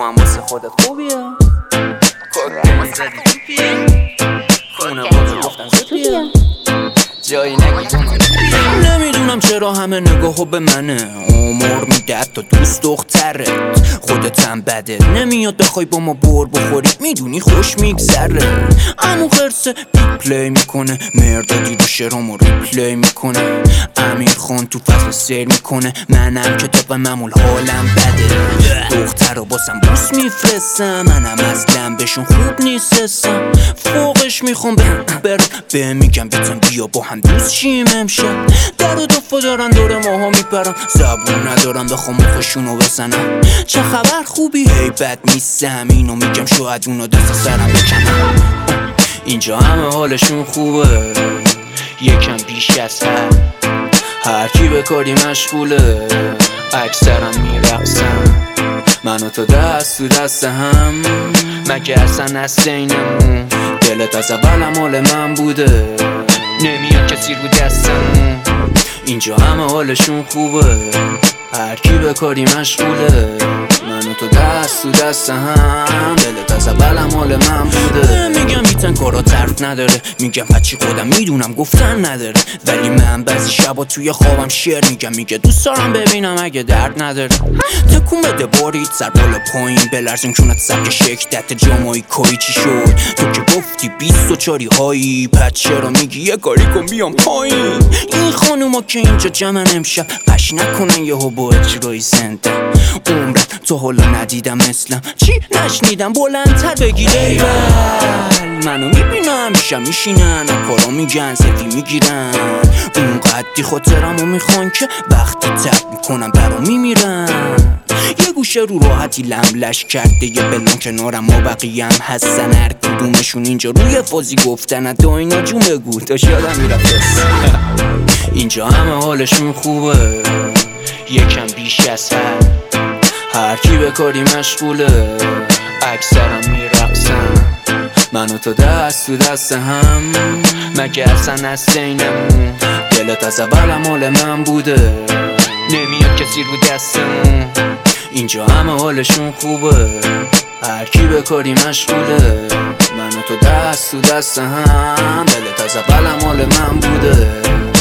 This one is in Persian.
هم واسه خودت خوبیه کوک زدی توپیه خونه بازو گفتن زودیه جایی نگی نمیدونم چرا همه نگاهو به منه عمر میده تا دوست دخترت خودت هم بده نمیاد بخوای با ما بر بخوری میدونی خوش میگذره امو خرسه بیگ پلی میکنه مردادی رو شرامو ریپلی میکنه امیر خان تو فصل سیر میکنه منم که طبق معمول حالم بده دختر رو باسم بوس میفرستم منم از لمبشون خوب نیستم فوقش میخوام برم به میگم بیتم بیا با هم دوست شیم امشب در و دفا دارن دور ماها میپرن زبون ندارم بخوام مخشونو بزنم چه خبر خوبی هی بد نیستم اینو میگم شاید اونو دست سرم بکنم اینجا همه حالشون خوبه یکم بیش از هر کی به کاری مشغوله اکثرم میرقصم من و تو دست تو دست هم مگه اصلا هست اینمون دلت از اولم حال من بوده نمیاد کسی رو دستمون اینجا همه حالشون خوبه هر کی به کاری مشغوله من و تو دست تو دست هم دلت از اولم حال من بوده میگم بیتن کارا طرف نداره میگم هرچی خودم میدونم گفتن نداره ولی من بعضی شبا توی خوابم شعر میگه دوست دارم ببینم اگه درد نداره تکون بده بارید سر بالا پایین بلرزون چونت سبک شکدت جامایی کایی چی شد تو که گفتی 24 هایی پس چرا میگی یه کاری کن بیام پایین این خانوما که اینجا جمعن امشب قش نکنن یهو با اجرای زنده عمرت تو حالا ندیدم مثلم چی نشنیدم بلندتر بگی لیبل منو میبینم همیشه میشینن کارا میگن سلفی میگیرن اون قدی خاطرمو میخوان که وقتی تب میکنم برا میمیرن یه گوشه رو راحتی لملش کرده یه بلان کنارم و بقیه هم هستن هر کدومشون اینجا روی فازی گفتن تا اینا جون بگو تا شادم میرفت اینجا همه حالشون خوبه یکم بیش از هر کی به کاری مشغوله اکثرم میرقصن من و تو دست تو دست هم مگه اصلا هست اینمون دلت از اولم حال من بوده نمیاد کسی رو دستمون اینجا همه حالشون خوبه هر کی به کاری مشغوله من و تو دست تو دست هم دلت از اولم حال من بوده